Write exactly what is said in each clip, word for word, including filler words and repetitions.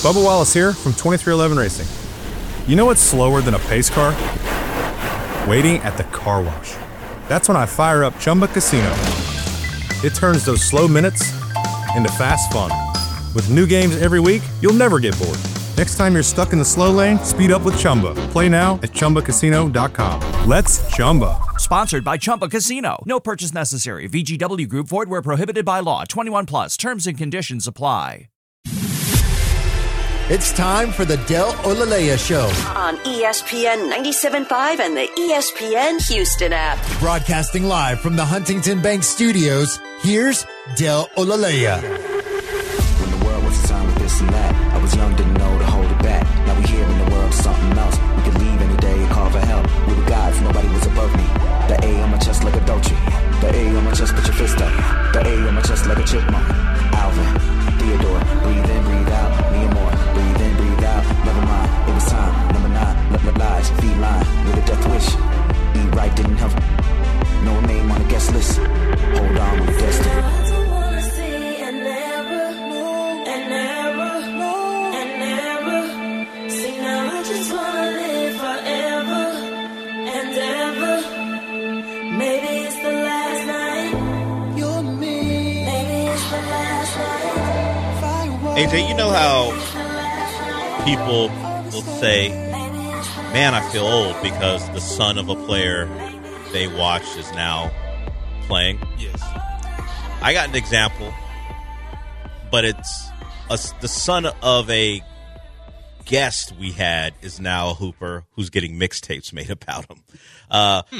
Bubba Wallace here from twenty-three eleven Racing. You know what's slower than a pace car? Waiting at the car wash. That's when I fire up Chumba Casino. It turns those slow minutes into fast fun. With new games every week, you'll never get bored. Next time you're stuck in the slow lane, speed up with Chumba. Play now at Chumba Casino dot com. Let's Chumba. Sponsored by Chumba Casino. No purchase necessary. V G W Group. Void where prohibited by law. twenty-one plus. Terms and conditions apply. It's time for the Del Olalea Show on E S P N ninety-seven point five and the E S P N Houston app. Broadcasting live from the Huntington Bank Studios, here's Del Olalea. When the world was designed with this and that, I was young, didn't know to hold it back. Now we here in the world, something else. We could leave any day and call for help. We were gods, nobody was above me. The A on my chest like a Dolce. The A on my chest, put your fist up. The A on my chest like a chipmunk. Alvin, Theodore, breathe in, breathe out. Me and more, breathe in, breathe out. Never mind, it was time. Number nine, let my lies, feline with a death wish. Eat right didn't help. No name on the guest list. Hold on, we're destined. A J, you know how people will say, man, I feel old because the son of a player they watched is now playing? Yes. I got an example, but it's a, the son of a guest we had is now a hooper who's getting mixtapes made about him. Uh, hmm.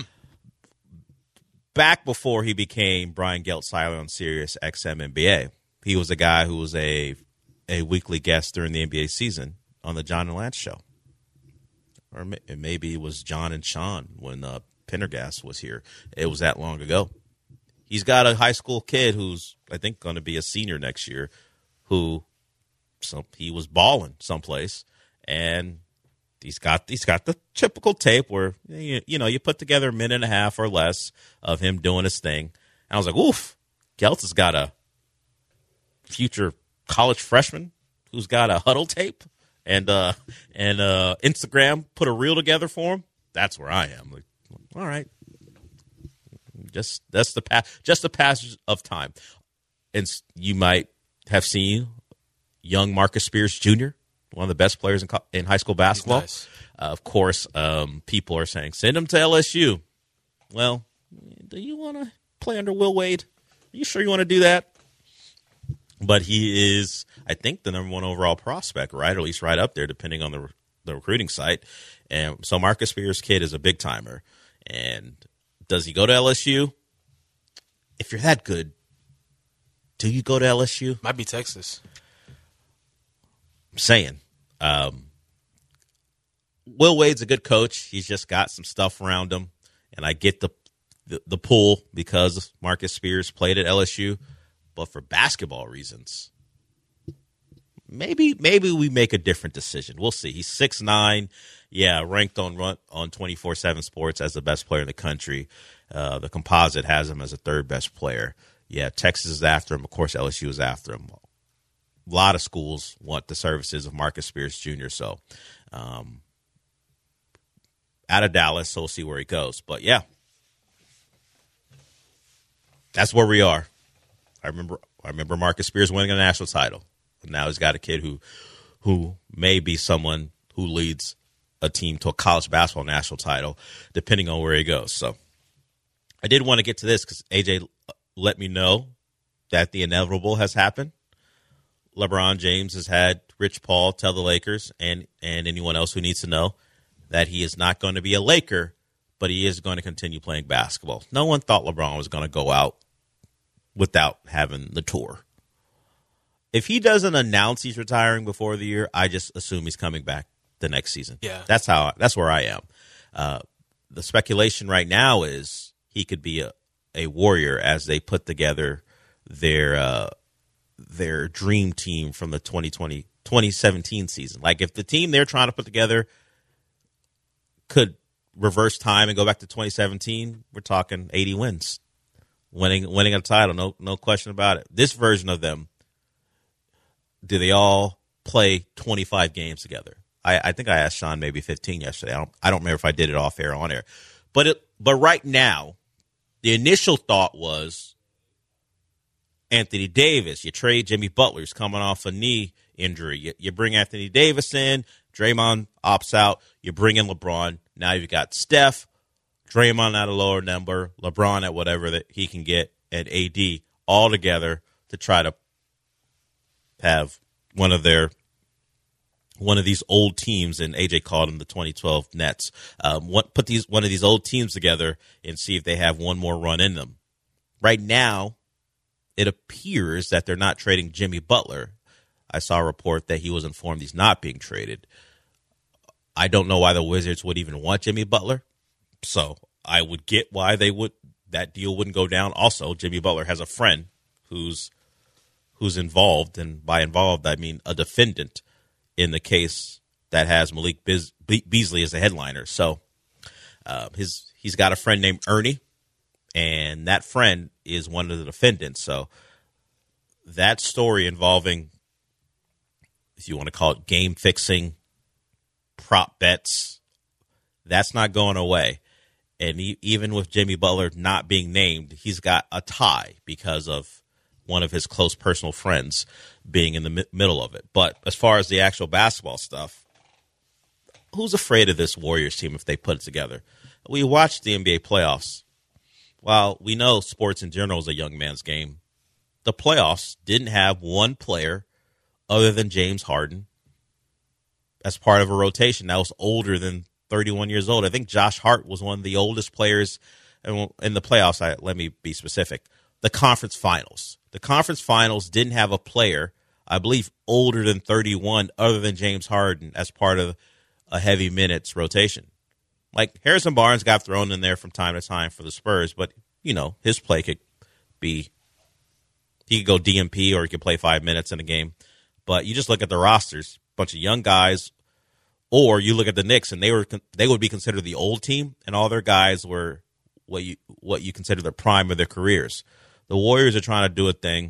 Back before he became Brian Geltzeiler on Sirius X M N B A, he was a guy who was a a weekly guest during the N B A season on the John and Lance show. Or maybe it was John and Sean when uh, Pendergast was here. It was that long ago. He's got a high school kid who's, I think, going to be a senior next year, who some, he was balling someplace, and he's got he's got the typical tape where, you, you know, you put together a minute and a half or less of him doing his thing. And I was like, oof, Geltz has got a future college freshman who's got a huddle tape and uh and uh Instagram put a reel together for him. That's where I am. Like, all right, just that's the pass, just the passage of time. And you might have seen young Marcus Spears Junior, one of the best players in, co- in high school basketball. Nice. Uh, of course, um, people are saying send him to L S U. Well, do you want to play under Will Wade? Are you sure you want to do that? But he is, I think, the number one overall prospect, right? Or at least right up there, depending on the the recruiting site. And so Marcus Spears' kid is a big timer. And does he go to L S U? If you're that good, do you go to L S U? Might be Texas. I'm saying. Um, Will Wade's a good coach. He's just got some stuff around him. And I get the the, the pull because Marcus Spears played at L S U. But for basketball reasons, maybe maybe we make a different decision. We'll see. He's six nine, yeah, ranked on run, on twenty-four seven Sports as the best player in the country. Uh, the composite has him as a third best player. Yeah, Texas is after him. Of course, L S U is after him. A lot of schools want the services of Marcus Spears Junior So, um, out of Dallas, so we'll see where he goes. But, yeah, that's where we are. I remember I remember Marcus Spears winning a national title. Now he's got a kid who who may be someone who leads a team to a college basketball national title, depending on where he goes. So I did want to get to this because A J let me know that the inevitable has happened. LeBron James has had Rich Paul tell the Lakers and, and anyone else who needs to know that he is not going to be a Laker, but he is going to continue playing basketball. No one thought LeBron was going to go out without having the tour. If he doesn't announce he's retiring before the year, I just assume he's coming back the next season. Yeah, that's how. That's where I am. Uh, the speculation right now is he could be a, a Warrior as they put together their uh, their dream team from the twenty twenty, twenty seventeen season. Like if the team they're trying to put together could reverse time and go back to twenty seventeen, we're talking eighty wins. Winning, winning a title, no, no question about it. This version of them, do they all play twenty-five games together. I, I think I asked Sean maybe fifteen yesterday. I don't I don't remember if I did it off air or on air. But it but right now, the initial thought was Anthony Davis. You trade Jimmy Butler. He's coming off a knee injury. You, you bring Anthony Davis in. Draymond opts out. You bring in LeBron. Now you've got Steph, Draymond at a lower number, LeBron at whatever that he can get, and A D all together to try to have one of their one of these old teams, and A J called them the twenty twelve Nets. Um, what, put these one of these old teams together and see if they have one more run in them. Right now, it appears that they're not trading Jimmy Butler. I saw a report that he was informed he's not being traded. I don't know why the Wizards would even want Jimmy Butler, so I would get why they would that deal wouldn't go down. Also, Jimmy Butler has a friend who's who's involved, and by involved I mean a defendant in the case that has Malik Biz- Be- Beasley as a headliner. So uh, his he's got a friend named Ernie, and that friend is one of the defendants. So that story involving, if you want to call it game fixing, prop bets, that's not going away. And he, even with Jimmy Butler not being named, he's got a tie because of one of his close personal friends being in the mi- middle of it. But as far as the actual basketball stuff, who's afraid of this Warriors team if they put it together? We watched the N B A playoffs. While we know sports in general is a young man's game, the playoffs didn't have one player other than James Harden as part of a rotation that was older than thirty-one years old. I think Josh Hart was one of the oldest players in the playoffs. I, let me be specific. The conference finals. The conference finals didn't have a player, I believe, older than thirty-one other than James Harden as part of a heavy minutes rotation. Like, Harrison Barnes got thrown in there from time to time for the Spurs, but, you know, his play could be, he could go D M P or he could play five minutes in a game. But you just look at the rosters, bunch of young guys, or you look at the Knicks and they were they would be considered the old team, and all their guys were what you what you consider the prime of their careers. The Warriors are trying to do a thing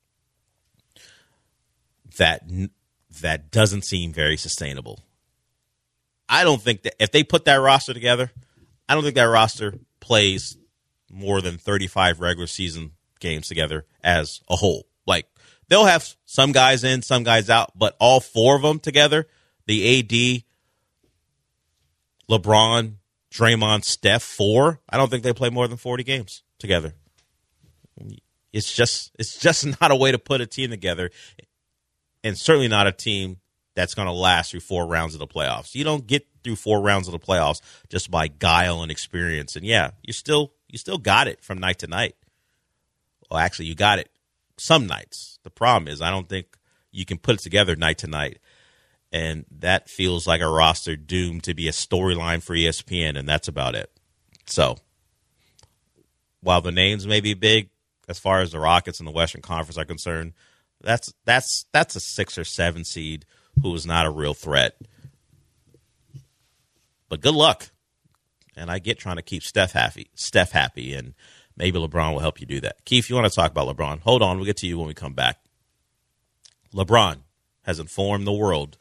that that doesn't seem very sustainable. I don't think that if they put that roster together, I don't think that roster plays more than thirty-five regular season games together as a whole. Like, they'll have some guys in, some guys out, but all four of them together, the A D, LeBron, Draymond, Steph, four, I don't think they play more than forty games together. It's just it's just not a way to put a team together, and certainly not a team that's going to last through four rounds of the playoffs. You don't get through four rounds of the playoffs just by guile and experience. And yeah, you still you still got it from night to night. Well, actually, you got it some nights. The problem is I don't think you can put it together night to night. And that feels like a roster doomed to be a storyline for E S P N, and that's about it. So while the names may be big, as far as the Rockets and the Western Conference are concerned, that's that's that's a six or seven seed who is not a real threat. But good luck. And I get trying to keep Steph happy, Steph happy, and maybe LeBron will help you do that. Keith, you want to talk about LeBron? Hold on, we'll get to you when we come back. LeBron has informed the world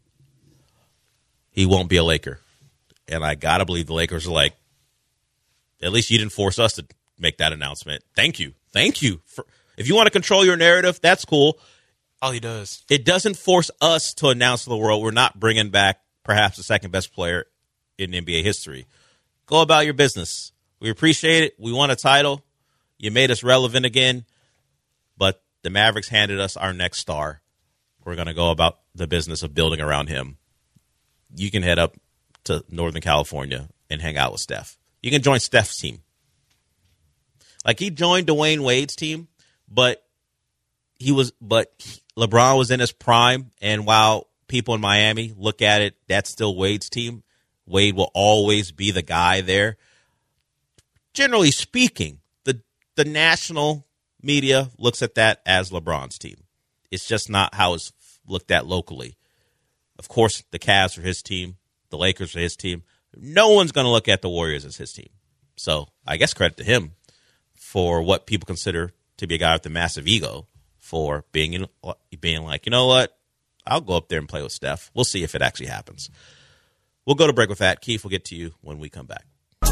he won't be a Laker. And I got to believe the Lakers are like, at least you didn't force us to make that announcement. Thank you. Thank you. For, if you want to control your narrative, that's cool. All he does. It doesn't force us to announce to the world we're not bringing back perhaps the second best player in N B A history. Go about your business. We appreciate it. We want a title. You made us relevant again. But the Mavericks handed us our next star. We're going to go about the business of building around him. You can head up to Northern California and hang out with Steph. You can join Steph's team. Like, he joined Dwayne Wade's team, but he was, but LeBron was in his prime. And while people in Miami look at it, that's still Wade's team. Wade will always be the guy there. Generally speaking, the the national media looks at that as LeBron's team. It's just not how it's looked at locally. Of course, the Cavs are his team. The Lakers are his team. No one's going to look at the Warriors as his team. So I guess credit to him for what people consider to be a guy with a massive ego for being in, being like, you know what? I'll go up there and play with Steph. We'll see if it actually happens. We'll go to break with that. Keith, we'll get to you when we come back.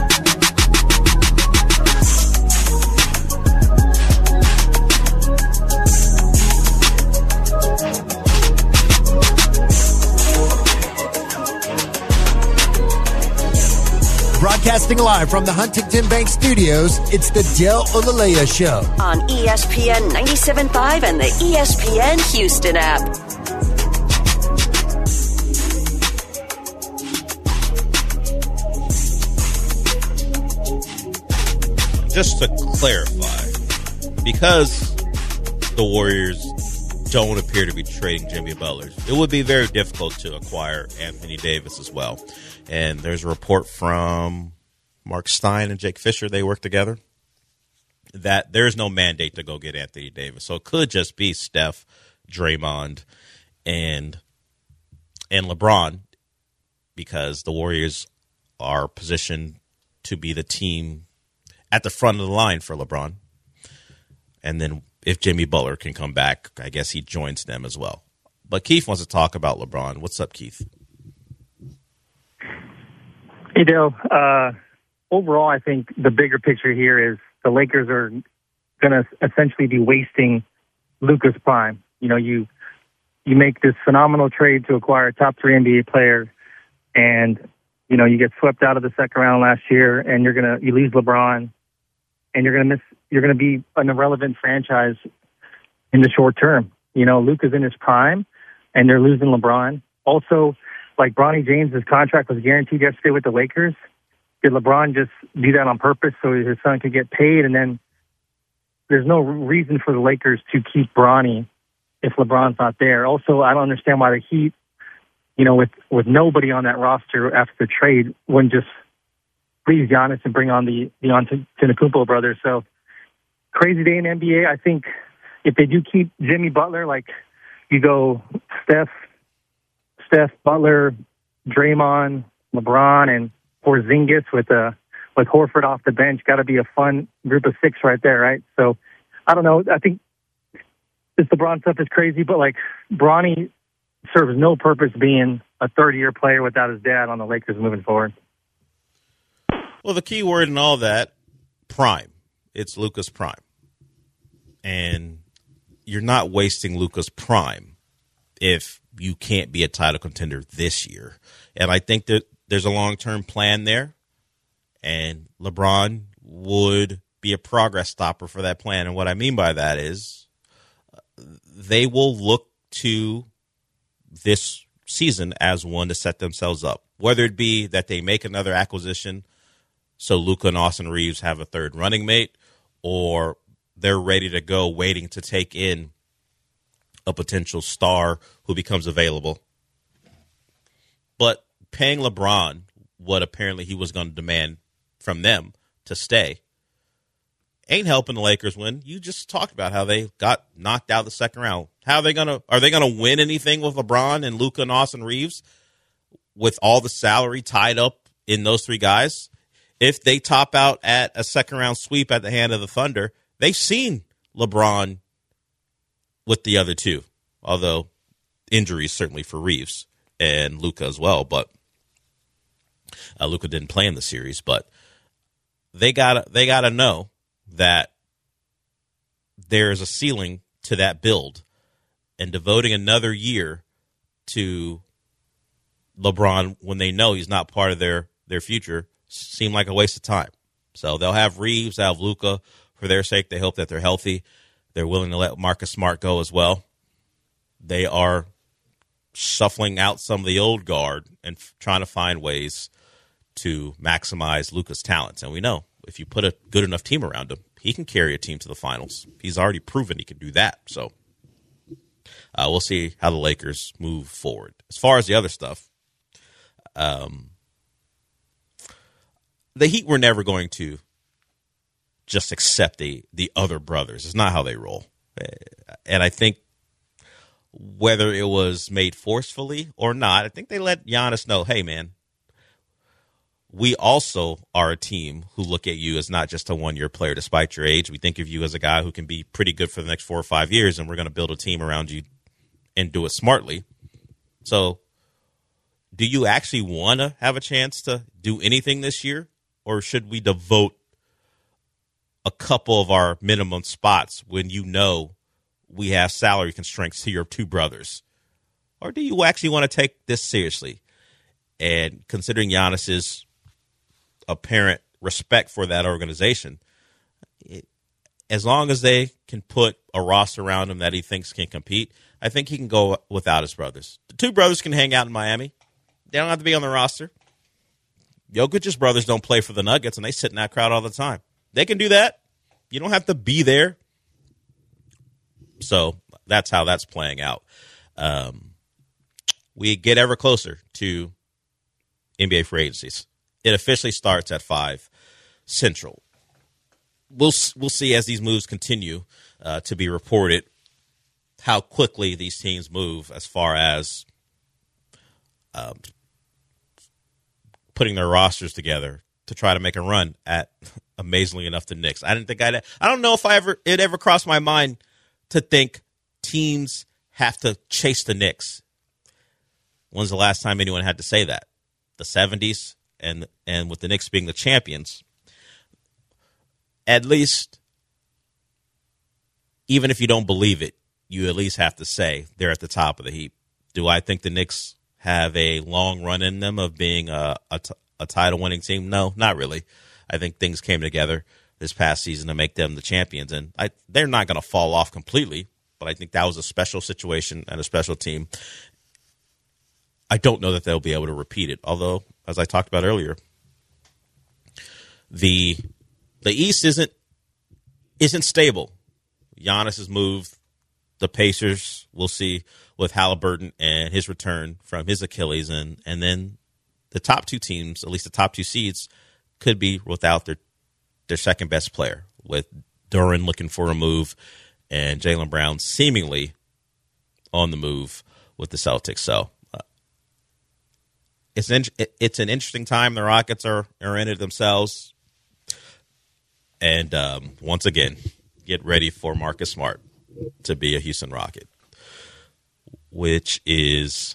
Broadcasting live from the Huntington Bank Studios, it's the Del Olaleya Show. On E S P N ninety-seven point five and the E S P N Houston app. Just to clarify, because the Warriors don't appear to be trading Jimmy Butler, it would be very difficult to acquire Anthony Davis as well. And there's a report from Mark Stein and Jake Fisher, they work together, that there's no mandate to go get Anthony Davis. So it could just be Steph, Draymond, and and LeBron, because the Warriors are positioned to be the team at the front of the line for LeBron. And then if Jimmy Butler can come back, I guess he joins them as well. But Keith wants to talk about LeBron. What's up, Keith? Hey, Dale. Uh, overall, I think the bigger picture here is the Lakers are going to essentially be wasting Luka's prime. You know, you you make this phenomenal trade to acquire a top three N B A player, and you know you get swept out of the second round last year, and you're gonna you lose LeBron, and you're gonna miss you're gonna be an irrelevant franchise in the short term. You know, Luka's in his prime, and they're losing LeBron. Also, like Bronny James' contract was guaranteed yesterday with the Lakers. Did LeBron just do that on purpose so his son could get paid? And then there's no reason for the Lakers to keep Bronny if LeBron's not there. Also, I don't understand why the Heat, you know, with, with nobody on that roster after the trade, wouldn't just freeze Giannis and bring on the, the Antetokounmpo brothers. So crazy day in the N B A. I think if they do keep Jimmy Butler, like you go Steph, Steph, Butler, Draymond, LeBron, and Porzingis with uh, with Horford off the bench, got to be a fun group of six right there, right? So I don't know. I think this LeBron stuff is crazy, but like Bronny serves no purpose being a third-year player without his dad on the Lakers moving forward. Well, the key word in all that, prime. It's Luka's prime. And you're not wasting Luka's prime if you can't be a title contender this year. And I think that there's a long-term plan there, and LeBron would be a progress stopper for that plan. And what I mean by that is they will look to this season as one to set themselves up, whether it be that they make another acquisition so Luka and Austin Reeves have a third running mate, or they're ready to go waiting to take in a potential star who becomes available. But paying LeBron what apparently he was going to demand from them to stay ain't helping the Lakers win. You just talked about how they got knocked out the second round. How are they gonna are they gonna win anything with LeBron and Luka and Austin Reeves with all the salary tied up in those three guys? If they top out at a second round sweep at the hand of the Thunder, they've seen LeBron with the other two, although injuries certainly for Reeves and Luka as well. But uh, Luka didn't play in the series, but they got they got to know that there's a ceiling to that build, and devoting another year to LeBron when they know he's not part of their, their future seemed like a waste of time. So they'll have Reeves, they'll have Luka. For their sake, they hope that they're healthy. They're willing to let Marcus Smart go as well. They are shuffling out some of the old guard and f- trying to find ways to maximize Luka's talents. And we know if you put a good enough team around him, he can carry a team to the finals. He's already proven he can do that. So uh, we'll see how the Lakers move forward. As far as the other stuff, um, the Heat were never going to just accept the, the other brothers. It's not how they roll. And I think whether it was made forcefully or not, I think they let Giannis know, hey, man, we also are a team who look at you as not just a one-year player despite your age. We think of you as a guy who can be pretty good for the next four or five years, and we're going to build a team around you and do it smartly. So do you actually want to have a chance to do anything this year? Or should we devote a couple of our minimum spots when you know we have salary constraints to your two brothers? Or do you actually want to take this seriously? And considering Giannis's apparent respect for that organization, it, as long as they can put a roster around him that he thinks can compete, I think he can go without his brothers. The two brothers can hang out in Miami. They don't have to be on the roster. Jokic's brothers don't play for the Nuggets, and they sit in that crowd all the time. They can do that. You don't have to be there. So that's how that's playing out. Um, we get ever closer to N B A free agencies. It officially starts at five Central. We'll we'll see as these moves continue uh, to be reported how quickly these teams move as far as um, putting their rosters together to try to make a run at, amazingly enough, the Knicks. I didn't think I'd. I don't know if I ever it ever crossed my mind to think teams have to chase the Knicks. When's the last time anyone had to say that? The seventies, and and with the Knicks being the champions. At least, even if you don't believe it, you at least have to say they're at the top of the heap. Do I think the Knicks have a long run in them of being a, a, t- a title-winning team? No, not really. I think things came together this past season to make them the champions, and I, they're not going to fall off completely, but I think that was a special situation and a special team. I don't know that they'll be able to repeat it, although, as I talked about earlier, the the East isn't isn't stable. Giannis has moved. The Pacers, we'll see with Halliburton and his return from his Achilles, and and then the top two teams, at least the top two seeds, could be without their their second best player, with Duran looking for a move and Jaylen Brown seemingly on the move with the Celtics. So uh, it's an it's an interesting time. The Rockets are are in it themselves, and um, once again, get ready for Marcus Smart to be a Houston Rocket, which is,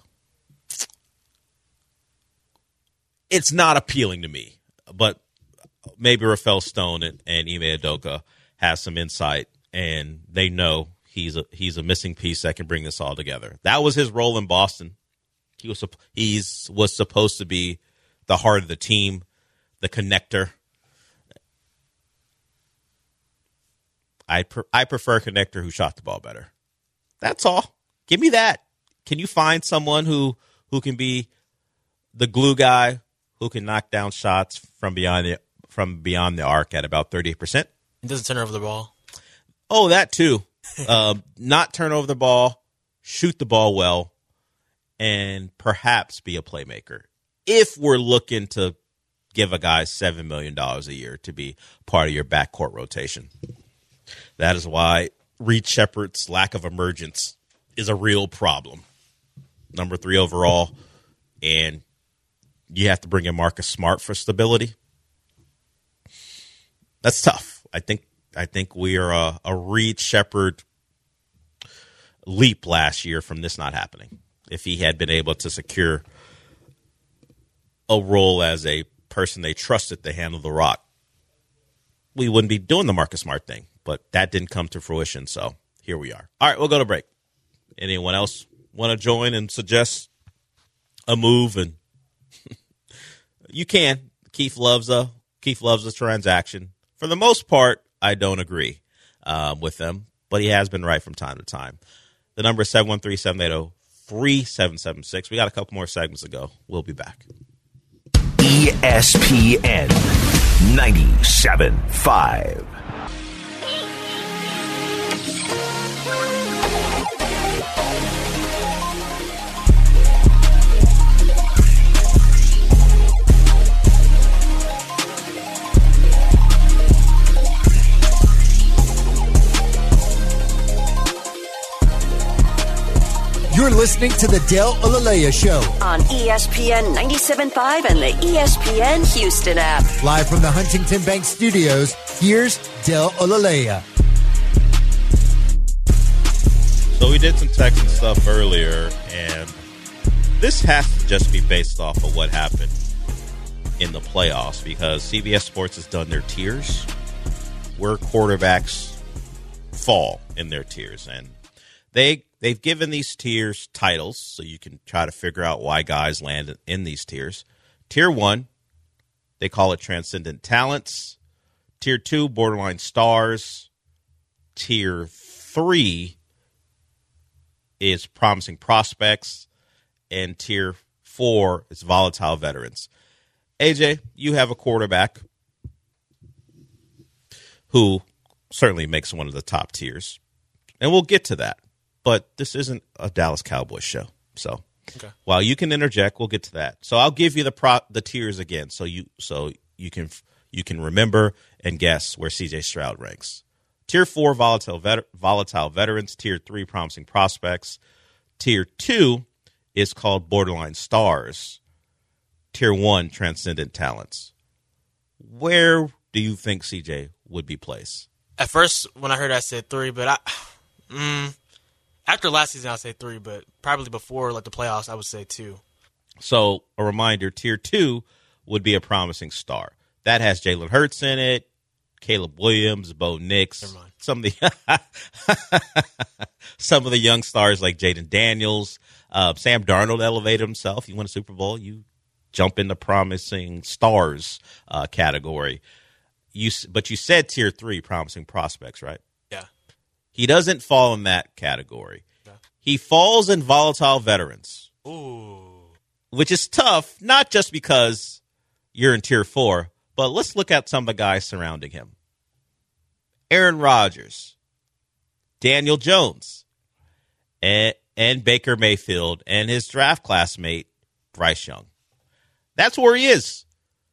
it's not appealing to me, but maybe Rafael Stone and, and Ime Udoka has some insight, and they know he's a, he's a missing piece that can bring this all together. That was his role in Boston. He was he's was supposed to be the heart of the team, the connector. I pre- I prefer a connector who shot the ball better. That's all. Give me that. Can you find someone who who can be the glue guy, who can knock down shots from beyond the from beyond the arc at about thirty percent? He doesn't turn over the ball. Oh, that too. uh, not turn over the ball, shoot the ball well, and perhaps be a playmaker. If we're looking to give a guy seven million dollars a year to be part of your backcourt rotation. That is why Reed Shepherd's lack of emergence is a real problem. Number three overall, and you have to bring in Marcus Smart for stability. That's tough. I think I think we are a, a Reed Shepherd leap last year from this not happening. If he had been able to secure a role as a person they trusted to handle the rock, we wouldn't be doing the Marcus Smart thing. But that didn't come to fruition, so here we are. All right, we'll go to break. Anyone else want to join and suggest a move? And you can. Keith loves a Keith loves a transaction. For the most part, I don't agree um, with them, but he has been right from time to time. The number is seven one three, seven eight zero, three seven seven six. We got a couple more segments to go. We'll be back. E S P N ninety-seven point five. You're listening to the Dale Olaleya Show on E S P N ninety-seven point five and the E S P N Houston app. Live from the Huntington Bank Studios, here's Dale Olaleya. So we did some Texan stuff earlier, and this has to just be based off of what happened in the playoffs because C B S Sports has done their tiers where quarterbacks fall in their tiers. And they, they've given these tiers titles so you can try to figure out why guys land in these tiers. Tier one, they call it Transcendent Talents. Tier two, Borderline Stars. Tier three is Promising Prospects. And Tier four is Volatile Veterans. A J, you have a quarterback who certainly makes one of the top tiers. And we'll get to that. But this isn't a Dallas Cowboys show. So okay. While you can interject, we'll get to that. So I'll give you the pro- the tiers again so you so you can you can remember and guess where C J Stroud ranks. Tier four, volatile vet- volatile veterans. Tier three, promising prospects. Tier two is called Borderline Stars. Tier one, transcendent talents. Where do you think C J would be placed? At first, when I heard I said three, but I, mm, after last season, I'd say three, but probably before like the playoffs, I would say two. So a reminder, tier two would be a promising star. That has Jalen Hurts in it, Caleb Williams, Bo Nix, some of the some of the young stars like Jaden Daniels, uh, Sam Darnold elevated himself. You win a Super Bowl, you jump in the promising stars uh, category. You, but you said tier three, promising prospects, right? Yeah. He doesn't fall in that category. Yeah. He falls in volatile veterans. Ooh. Which is tough, not just because you're in tier four, but let's look at some of the guys surrounding him. Aaron Rodgers, Daniel Jones, and, and Baker Mayfield, and his draft classmate, Bryce Young. That's where he is.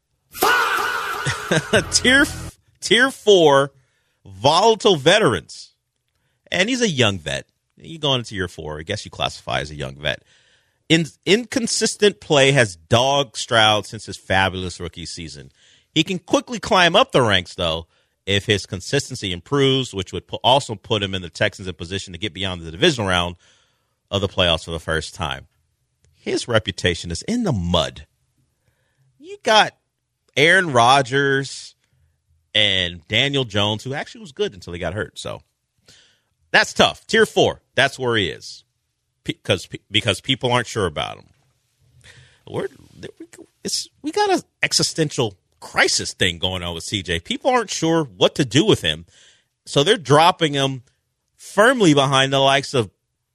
tier tier four, volatile veterans. And he's a young vet. You go into tier four, I guess you classify as a young vet. In, inconsistent play has dogged Stroud since his fabulous rookie season. He can quickly climb up the ranks, though, if his consistency improves, which would put, also put him in the Texans in position to get beyond the divisional round of the playoffs for the first time. His reputation is in the mud. You got Aaron Rodgers and Daniel Jones, who actually was good until he got hurt. So that's tough. Tier four, that's where he is. Because because people aren't sure about him. We're, it's, we got an existential crisis thing going on with C J. People aren't sure what to do with him. So they're dropping him firmly behind the likes of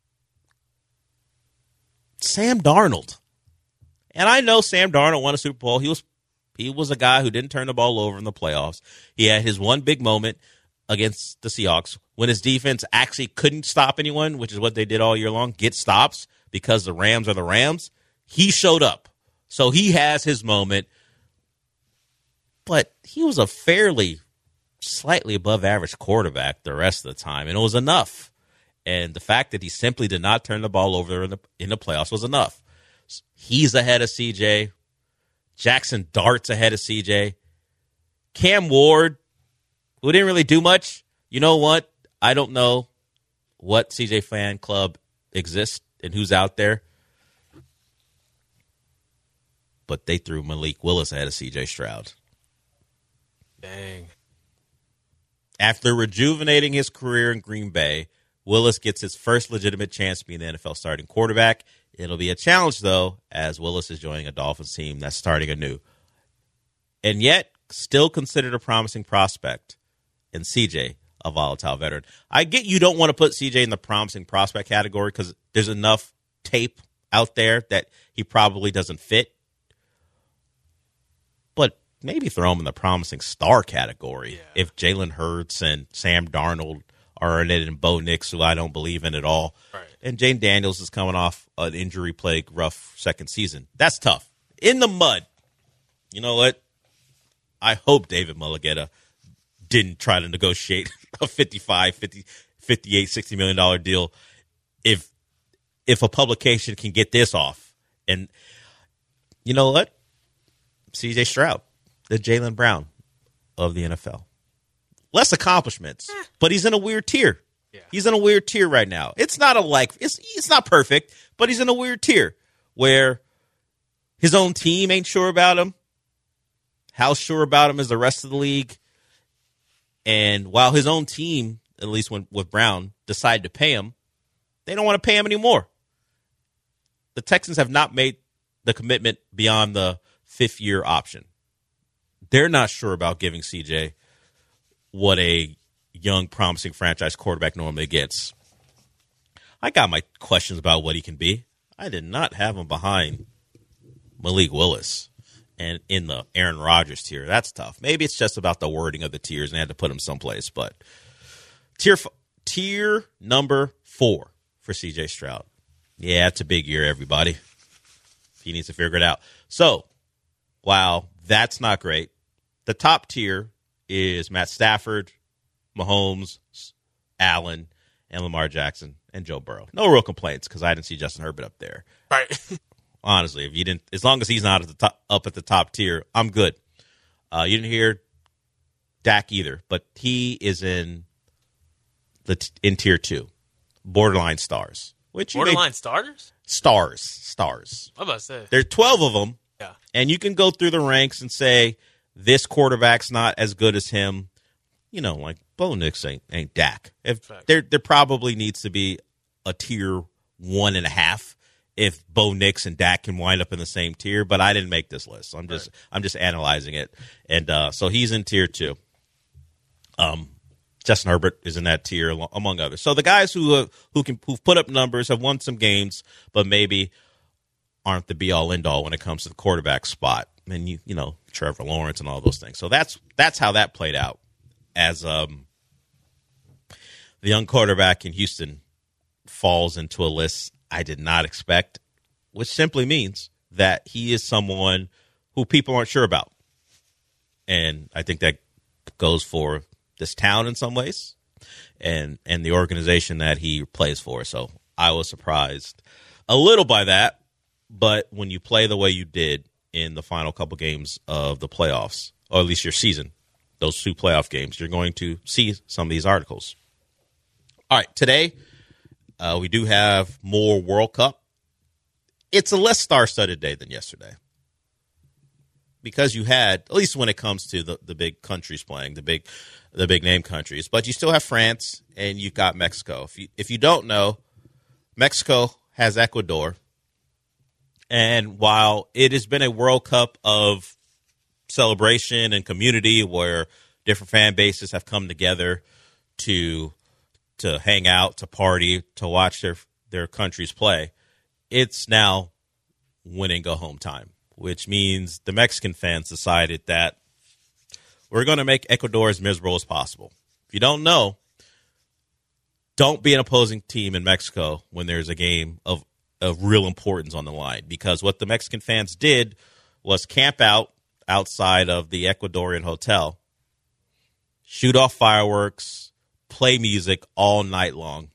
Sam Darnold. And I know Sam Darnold won a Super Bowl. He was he was a guy who didn't turn the ball over in the playoffs. He had his one big moment against the Seahawks when his defense actually couldn't stop anyone, which is what they did all year long, get stops because the Rams are the Rams. He showed up. So he has his moment. But he was a fairly slightly above average quarterback the rest of the time, and it was enough. And the fact that he simply did not turn the ball over in the, in the playoffs was enough. He's ahead of C J. Jackson Dart's ahead of C J. Cam Ward, who didn't really do much. You know what? I don't know what C J fan club exists and who's out there. But they threw Malik Willis ahead of C J Stroud. Dang. After rejuvenating his career in Green Bay, Willis gets his first legitimate chance to be an N F L starting quarterback. It'll be a challenge, though, as Willis is joining a Dolphins team that's starting anew. And yet, still considered a promising prospect, and C J, a volatile veteran. I get you don't want to put C J in the promising prospect category because there's enough tape out there that he probably doesn't fit. But maybe throw him in the promising star category yeah. if Jalen Hurts and Sam Darnold are in it, and Bo Nix, who I don't believe in at all. Right. And Jane Daniels is coming off an injury-plagued, rough second season. That's tough. In the mud. You know what? I hope David Mulligetta didn't try to negotiate a fifty-five, fifty, fifty-eight, sixty million dollars deal if if a publication can get this off. And you know what? C J Stroud, the Jaylen Brown of the N F L. Less accomplishments, but he's in a weird tier. Yeah. He's in a weird tier right now. It's not a like it's it's not perfect, but he's in a weird tier where his own team ain't sure about him. How sure about him is the rest of the league? And while his own team, at least when, with Brown, decided to pay him, they don't want to pay him anymore. The Texans have not made the commitment beyond the fifth-year option. They're not sure about giving C J what a young, promising franchise quarterback normally gets. I got my questions about what he can be. I did not have him behind Malik Willis and in the Aaron Rodgers tier. That's tough. Maybe it's just about the wording of the tiers and I had to put him someplace. But tier tier number four for C J Stroud. Yeah, it's a big year, everybody. He needs to figure it out. So, while that's not great, the top tier is Matt Stafford, Mahomes, Allen, and Lamar Jackson, and Joe Burrow. No real complaints because I didn't see Justin Herbert up there. Right. Honestly, if you didn't, as long as he's not at the top, up at the top tier, I'm good. Uh, you didn't hear Dak either, but he is in the t- in tier two, borderline stars. Which borderline may, starters? Stars, stars. I'm about to say there's twelve of them. Yeah, and you can go through the ranks and say this quarterback's not as good as him. You know, like Bo Nix ain't, ain't Dak. If there, there probably needs to be a tier one and a half if Bo Nix and Dak can wind up in the same tier. But I didn't make this list. So I'm just, right. I'm just analyzing it, and uh, so he's in tier two. Um, Justin Herbert is in that tier among others. So the guys who uh, who can who've put up numbers have won some games, but maybe aren't the be all end all when it comes to the quarterback spot. And you you know Trevor Lawrence and all those things. So that's that's how that played out. As um, the young quarterback in Houston falls into a list I did not expect, which simply means that he is someone who people aren't sure about. And I think that goes for this town in some ways and, and the organization that he plays for. So I was surprised a little by that, but when you play the way you did in the final couple games of the playoffs, or at least your season, those two playoff games, you're going to see some of these articles. All right, today uh, we do have more World Cup. It's a less star-studded day than yesterday because you had, at least when it comes to the, the big countries playing, the big the big name countries, but you still have France and you've got Mexico. If you, if you don't know, Mexico has Ecuador, and while it has been a World Cup of celebration and community where different fan bases have come together to to hang out, to party, to watch their their countries play, it's now win and go home time, which means the Mexican fans decided that we're going to make Ecuador as miserable as possible. If you don't know, don't be an opposing team in Mexico when there's a game of, of real importance on the line, because what the Mexican fans did was camp out outside of the Ecuadorian hotel, shoot off fireworks, play music all night long.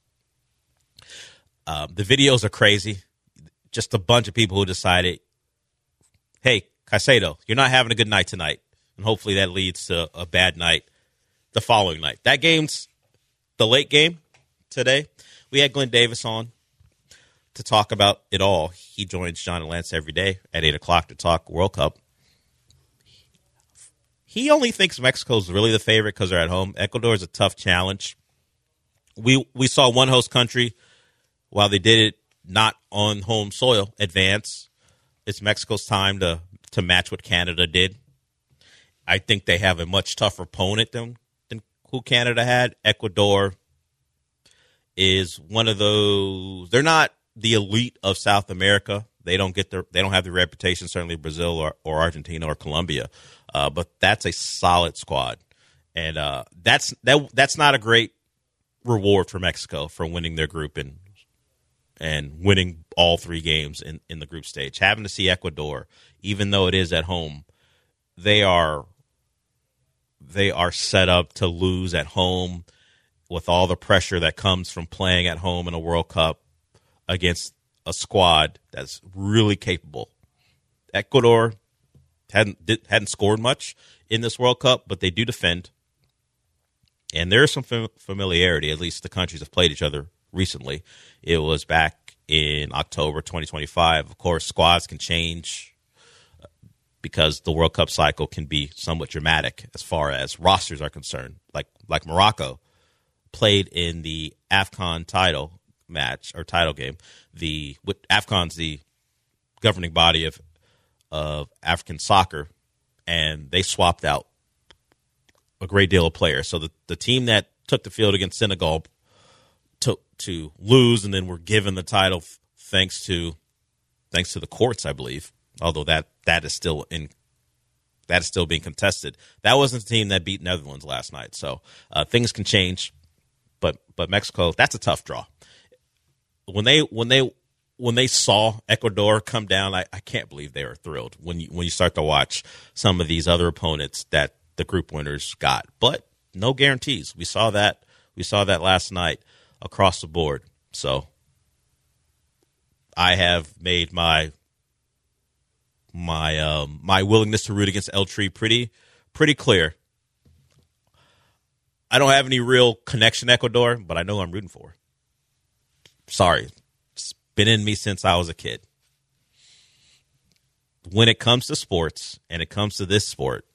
Um, the videos are crazy. Just a bunch of people who decided, hey, Caicedo, you're not having a good night tonight. And hopefully that leads to a bad night the following night. That game's the late game today. We had Glenn Davis on to talk about it all. He joins John and Lance every day at eight o'clock to talk World Cup. He only thinks Mexico's really the favorite because they're at home. Ecuador is a tough challenge. We we saw one host country, while they did it not on home soil, advance. It's Mexico's time to, to match what Canada did. I think they have a much tougher opponent than, than who Canada had. Ecuador is one of those. They're not the elite of South America. They don't get their. They don't have the reputation, certainly Brazil or, or Argentina or Colombia. Uh, but that's a solid squad, and uh, that's that. That's not a great reward for Mexico for winning their group and and winning all three games in, in the group stage. Having to see Ecuador, even though it is at home, they are they are set up to lose at home with all the pressure that comes from playing at home in a World Cup against a squad that's really capable. Ecuador hadn't did, hadn't scored much in this World Cup, but they do defend. And there is some fam- familiarity, at least the countries have played each other recently. It was back in October twenty twenty-five. Of course, squads can change because the World Cup cycle can be somewhat dramatic as far as rosters are concerned. Like like Morocco played in the AFCON title match or title game. The with AFCON's the governing body of of African soccer, and they swapped out a great deal of players. So the, the team that took the field against Senegal to to lose and then were given the title f- thanks to thanks to the courts, I believe. Although that that is still in that is still being contested. That wasn't the team that beat Netherlands last night. So uh, things can change, but but Mexico, that's a tough draw. When they when they when they saw Ecuador come down, I, I can't believe they were thrilled. When you when you start to watch some of these other opponents that the group winners got, but no guarantees. We saw that we saw that last night across the board. So I have made my my um, my willingness to root against El Tri pretty pretty clear. I don't have any real connection to Ecuador, but I know I'm rooting for. Sorry, it's been in me since I was a kid. When it comes to sports, and it comes to this sport,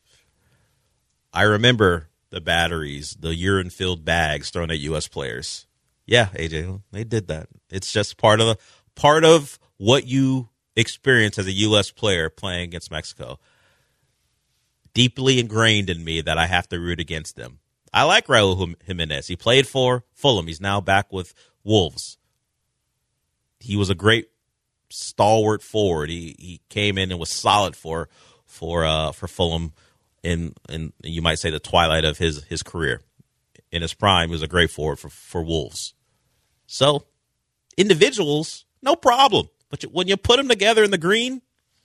I remember the batteries, the urine-filled bags thrown at U S players. Yeah, A J, they did that. It's just part of the part of what you experience as a U S player playing against Mexico. Deeply ingrained in me that I have to root against them. I like Raul Jimenez. He played for Fulham. He's now back with Wolves. He was a great stalwart forward. He he came in and was solid for for uh, for Fulham in in you might say the twilight of his his career. In his prime, he was a great forward for, for Wolves. So individuals, no problem. But when you put them together in the green,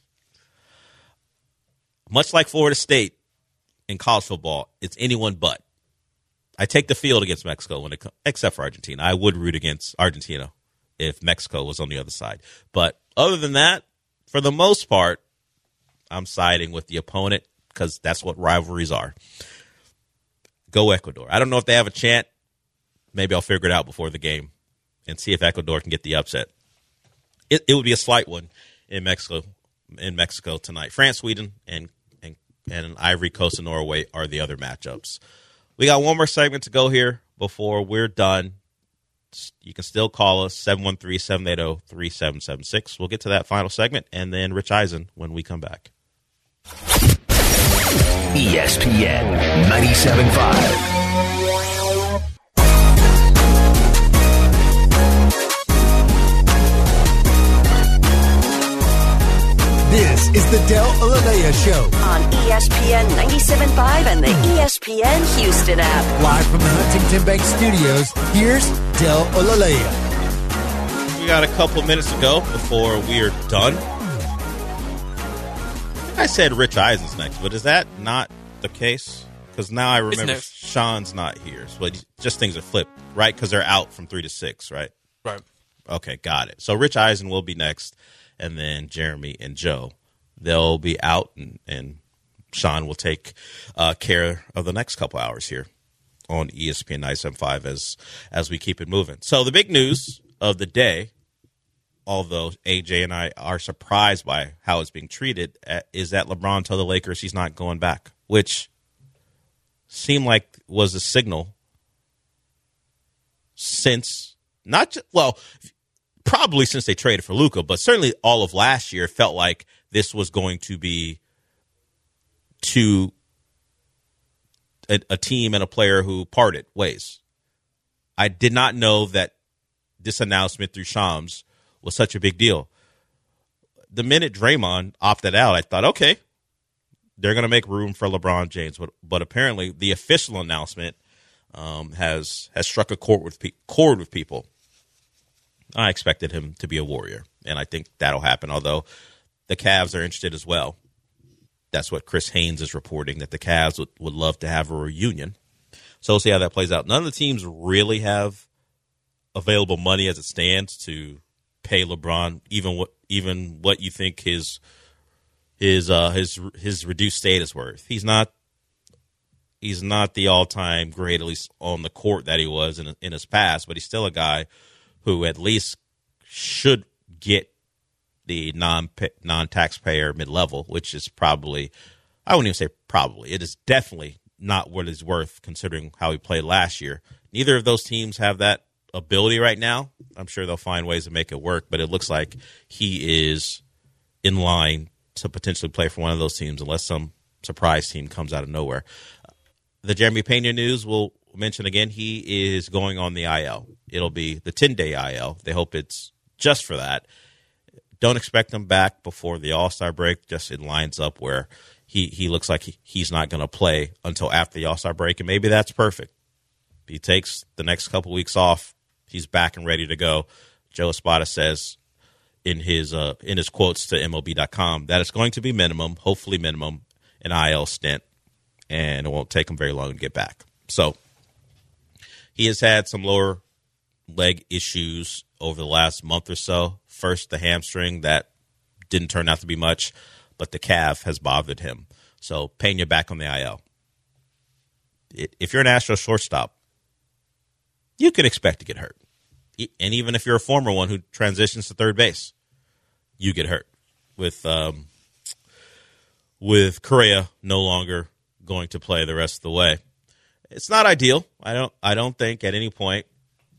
much like Florida State in college football, it's anyone but. I take the field against Mexico when it comes, except for Argentina. I would root against Argentina if Mexico was on the other side. But other than that, for the most part, I'm siding with the opponent because that's what rivalries are. Go Ecuador. I don't know if they have a chant. Maybe I'll figure it out before the game and see if Ecuador can get the upset. It, it would be a slight one in Mexico in Mexico tonight. France, Sweden, and, and, and Ivory Coast and Norway are the other matchups. We got one more segment to go here before we're done. You can still call us, seven one three, seven eight zero, three seven seven six. We'll get to that final segment, and then Rich Eisen when we come back. E S P N ninety-seven point five. This is the Del Olaleya Show. On E S P N ninety-seven point five and the E S P N Houston app. Live from the Huntington Bank Studios, here's Del Olaleya. We got a couple minutes to go before we are done. I said Rich Eisen's next, but is that not the case? Because now I remember Sean's not here. So just things are flipped, right? Because they're out from three to six, right? Right. Okay, got it. So Rich Eisen will be next. And then Jeremy and Joe, they'll be out, and, and Sean will take uh, care of the next couple hours here on E S P N ninety-seven point five as as we keep it moving. So the big news of the day, although A J and I are surprised by how it's being treated, is that LeBron told the Lakers he's not going back, which seemed like was a signal since not just, well, probably since they traded for Luka, but certainly all of last year felt like this was going to be to a, a team and a player who parted ways. I did not know that this announcement through Shams was such a big deal. The minute Draymond opted out, I thought, okay, they're going to make room for LeBron James. But, but apparently the official announcement um, has has struck a chord with, pe- chord with people. I expected him to be a Warrior, and I think that'll happen, although the Cavs are interested as well. That's what Chris Haynes is reporting, that the Cavs would, would love to have a reunion. So we'll see how that plays out. None of the teams really have available money as it stands to pay LeBron even what even what you think his his uh, his his reduced state is worth. He's not he's not the all-time great, at least on the court, that he was in in his past, but he's still a guy who at least should get the non non taxpayer mid level, which is probably, I wouldn't even say probably, it is definitely not what it's worth considering how he played last year. Neither of those teams have that ability right now. I'm sure they'll find ways to make it work, but it looks like he is in line to potentially play for one of those teams unless some surprise team comes out of nowhere. The Jeremy Pena news we'll mention again. He is going on the I L. It'll be the ten-day I L. They hope it's just for that. Don't expect him back before the All-Star break. Just it lines up where he, he looks like he, he's not going to play until after the All-Star break, and maybe that's perfect. He takes the next couple weeks off. He's back and ready to go. Joe Espada says in his uh, in his quotes to M L B dot com that it's going to be minimum, hopefully minimum, an I L stint, and it won't take him very long to get back. So he has had some lower leg issues over the last month or so. First, the hamstring that didn't turn out to be much, but the calf has bothered him. So Pena back on the I L. If you're an Astros shortstop, you can expect to get hurt. And even if you're a former one who transitions to third base, you get hurt. With um, with Correa no longer going to play the rest of the way, it's not ideal. I don't. I don't think at any point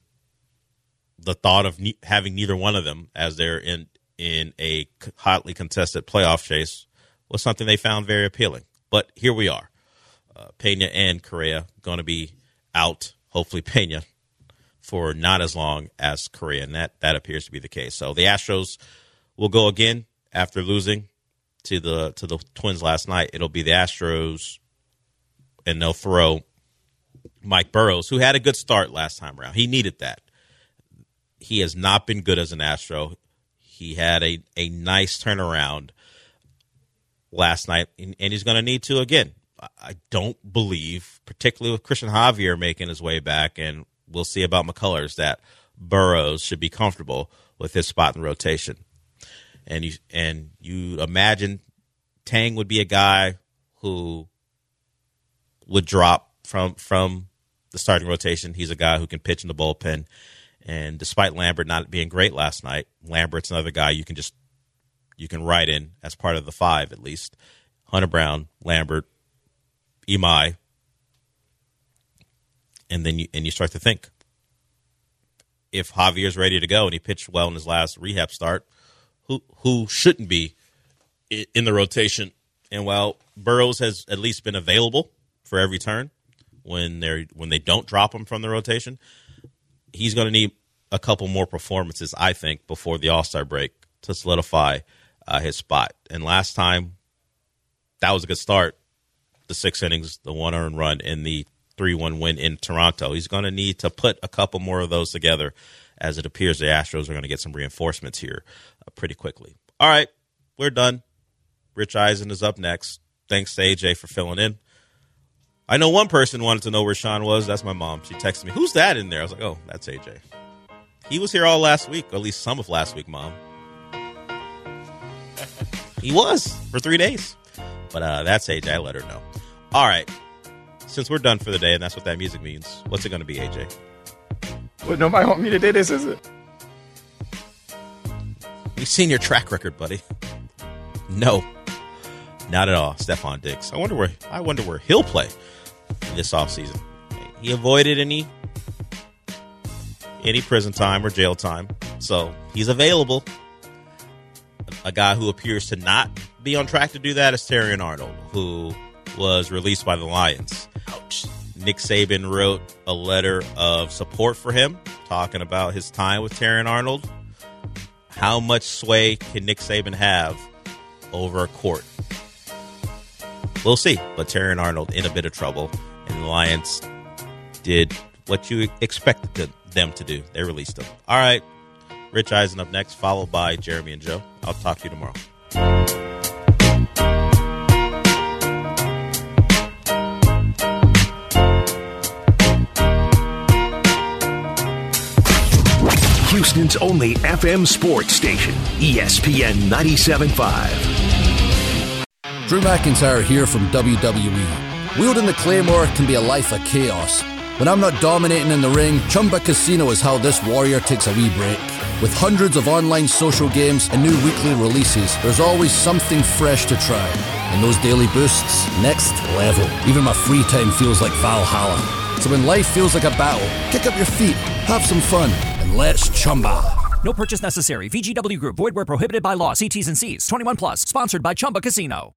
the thought of ne- having neither one of them as they're in in a hotly contested playoff chase was something they found very appealing. But here we are. Uh, Pena and Correa going to be out. Hopefully, Pena for not as long as Correa, and that, that appears to be the case. So the Astros will go again after losing to the to the Twins last night. It'll be the Astros, and they'll throw Mike Burrows, who had a good start last time around. He needed that. He has not been good as an Astro. He had a, a nice turnaround last night, and, and he's going to need to again. I don't believe, particularly with Christian Javier making his way back, and we'll see about McCullers, that Burrows should be comfortable with his spot in rotation. And you and you imagine Tang would be a guy who would drop from from the starting rotation. He's a guy who can pitch in the bullpen. And despite Lambert not being great last night, Lambert's another guy you can just you can write in as part of the five at least. Hunter Brown, Lambert, Imai. And then you and you start to think, if Javier's ready to go and he pitched well in his last rehab start, who who shouldn't be in the rotation? And while Burrows has at least been available for every turn when they when they don't drop him from the rotation, he's going to need a couple more performances, I think, before the All-Star break to solidify uh, his spot. And last time, that was a good start. The six innings, the one earned run, and the three one win in Toronto. He's going to need to put a couple more of those together, as it appears the Astros are going to get some reinforcements here uh, pretty quickly. All right, we're done. Rich Eisen is up next. Thanks to A J for filling in. I know one person wanted to know where Sean was. That's my mom. She texted me, "Who's that in there?" I was like, "Oh, that's A J. He was here all last week, or at least some of last week, Mom." He was for three days. But uh, that's A J. I let her know. All right. Since we're done for the day, and that's what that music means, what's it going to be, A J? Well, nobody want me to do this, is it? You've seen your track record, buddy. No, not at all. Stephon Diggs. I wonder where. I wonder where he'll play this offseason. He avoided any any prison time or jail time, so he's available. A guy who appears to not be on track to do that is Terrion Arnold, who was released by the Lions. Ouch. Nick Saban wrote a letter of support for him, talking about his time with Terrion Arnold. How much sway can Nick Saban have over a court? We'll see. But Terrion Arnold in a bit of trouble, and the Lions did what you expected them to do. They released him. All right. Rich Eisen up next, followed by Jeremy and Joe. I'll talk to you tomorrow. Houston's only F M sports station, E S P N ninety-seven point five. Drew McIntyre here from W W E. Wielding the Claymore can be a life of chaos. When I'm not dominating in the ring, Chumba Casino is how this warrior takes a wee break. With hundreds of online social games and new weekly releases, there's always something fresh to try. And those daily boosts, next level. Even my free time feels like Valhalla. So when life feels like a battle, kick up your feet, have some fun, and let's Chumba. No purchase necessary. V G W Group. Void where prohibited by law. See T's and C's. twenty-one plus. Sponsored by Chumba Casino.